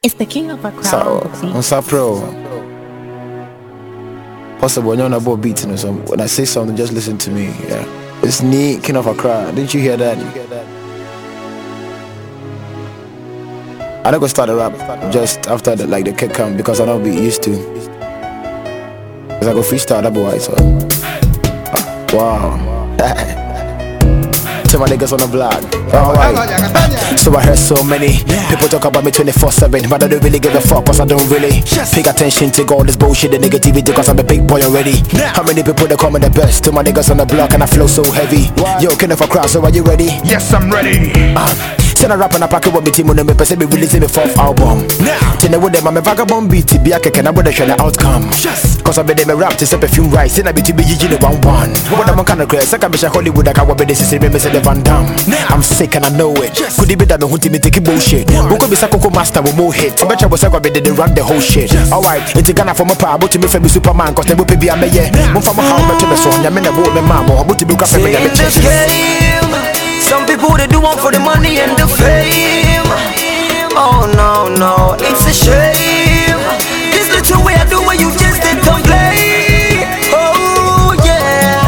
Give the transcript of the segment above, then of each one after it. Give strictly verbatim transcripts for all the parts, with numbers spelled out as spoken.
It's the king of Accra. So, on Sapro, possible you're not about beating or something. When I say something, just listen to me. Yeah, it's me, king of Accra. Didn't you hear that? I'm not gonna start a rap just after the, like the kick come because I don't be used to. Cause I go freestyle that boy. So, wow. To my niggas on the block. Alright. So I heard so many people talk about me twenty-four seven, but I don't really give a fuck cause I don't really pay attention to all this bullshit and negativity cause I'm a big boy already. How many people that call me the best? To my niggas on the block and I flow so heavy. Yo, king of Accra, so are you ready? Yes, I'm ready. Uh, Send a rap and a packet with me team on the me say me releasing my fourth album. Now, tell with them I'm a vagabond beat to be a kick and I wanna show the outcome. Just cause I be them a rap to say perfume rice, and I be to be you one one. What I'm kind of crazy, I can be Hollywood, I can be this is me say the Van Damme. I'm sick and I know it. Could it be that me hunting me take bullshit? Who could be Sakoko master with more hits? I bet you was like I be they run the whole shit. Alright, it's a Ghana from a power, but to me for me Superman, cause they will be a mayor. One from a house, but to me so I'm a woman, mama, but to be a cafe. Some people they do want for the money and the fame. Oh no, no, it's a shame. This little way I do what you just did complain. Oh yeah.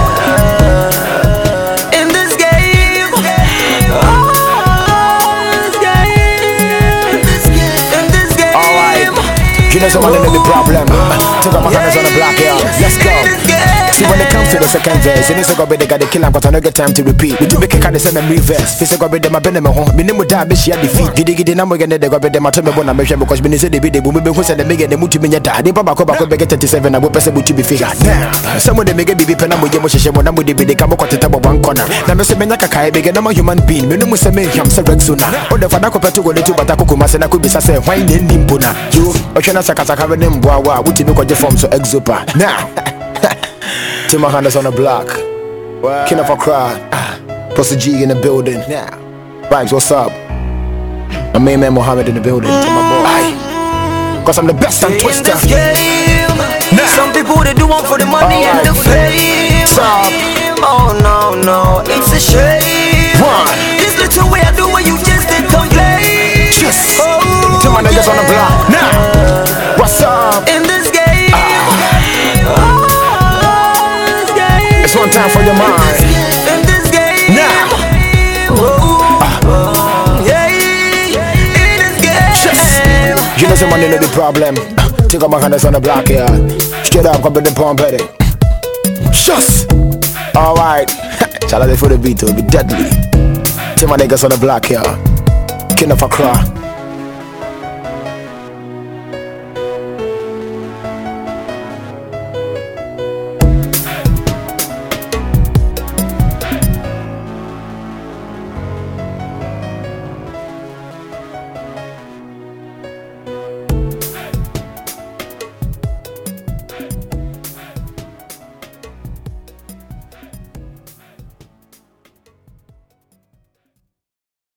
In this game. Oh, this game. In this game. Alright. You know someone in the problem. Took out my hands on the block, yeah. Let's go. See when it comes to the second verse, it is a gobe they got the kill and got another time to repeat. We do make a kind of same reverse. Face a gobe them a bend them a home. Me name with that bitch, she had defeat. Giddy giddy now we get the gobe them a tell me when I'm measuring because when they say they be the boom, we say they make the move to me your dad. They papa go back go get thirty-seven and we possible to be figured. Now, some of them make a baby pen and we get much shame when I'm with the baby come out to one corner. Now me say me like a kai big and I'm a human being. Me no mo say me I'm so rexuna. All the father compared to go to but I could mas and I could be say why in nimpuna. You Oshana Sakasa have them boa, what you make the form so exopa. Now to my hands on the block. Wow. King of Accra. Pussy G in the building. Yeah. Vibes, what's up? My main man Mohammed in the building. To my boy. Cause I'm the best and twister. Nah. Some people they do want for the money right. And the fame. Oh no, no, it's a shame. One. This little way I do what you just did complain. Just oh, to my niggas yeah. on the block. Now, what's up? In this game. Ah. It's one time for your mind. In this game. Now. Oh, uh. Yeah. In this game. Just. You know someone in the problem. Take out my hands on the block here. Straight up, come with the pump headed. Just. Alright. Shall I for the beat? It'll be deadly. Take my niggas on the block here. King of Accra.